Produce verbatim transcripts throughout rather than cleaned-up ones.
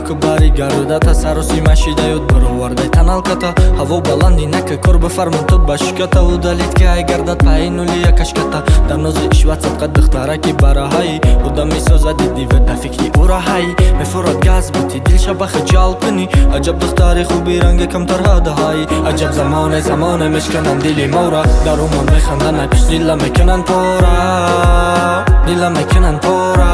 ки баригарда тасарруси машидаёд баровардай таналката ҳаво баланди нака кор бифармон ту башката удалит ки айгардад паи нулия кашката дар нози ишват садқа духтараки бараҳаи уда месозади дива да фикри ураҳаи мефурад газ бути дилшаба хиҷал кунӣ аҷаб духтари хуби ранге камтар ҳадаҳаи аҷаб замоне замоне мешканан дили мора дарумон механдан ай пиш дила мекунан пора дила мекунан пора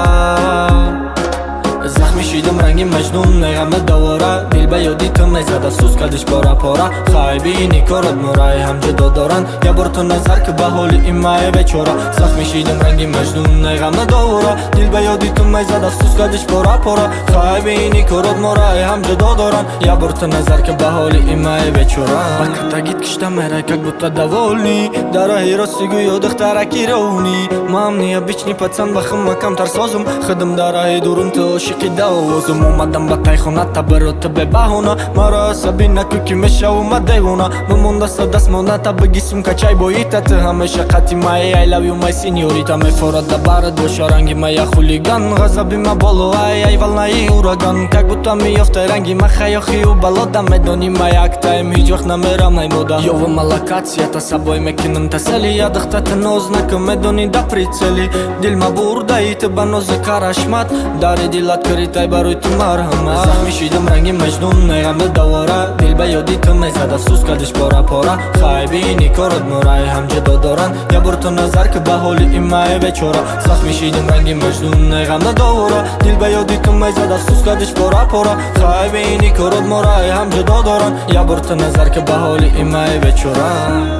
захми шидам ранги маҷнун меғаме давора дил ба ёди ту мезад афсӯс кардиш пора пора хайбини корат мораи ҳамҷудо доранд я бор ту назар ки ба ҳоли имае бечора захми шидам ранги маҷнун меғаме давора дил ба ёди ту мезад афсӯс кардиш пора пора хайбини корат мораи ҳамҷудо доранд я бор ту назар ки ба ҳоли имае бечора ба катагит кишта мерай как будто даволни дараҳи ростигӯ ё духтараки равни мамния бични пацан ба химма камтар созум хидм дараҳи дурун ту ошиқи давозум омадам ба тайхона табарота бебаҳона маро асаби наку ки мешавума девона мамондаста дастмоната бигисум качай боита ту ҳамеша қати май I love you my señorita мефорад да барат боша ранги мая хулиган ғазаби ма боло ай ай волнаи ураган как будто меёфтай ранги ма хаёхию балода медони ма яктаем ҳеҷ вақт намерам наймода ёва малакатсията сабой мекунам тасали я духтата ноз накун медони да прицели дил ма бурдаи ту ба нози карашмат дари дилат критай барои ту марҳамат захми шидам ранги маҷнун меғаме давора дил ба ёди ту мезад афсӯс кардиш пора пора хайбини корат мораи ҳамҷудо доранд я бор ту назар ки ба ҳоли имае бечора захми шидам ранги маҷнун меғаме давора дил ба ёди ту мезад афсӯс кардиш пора пора хайбини корат мораи ҳамҷудо доранд я бор ту назар ки ба ҳоли имае бечора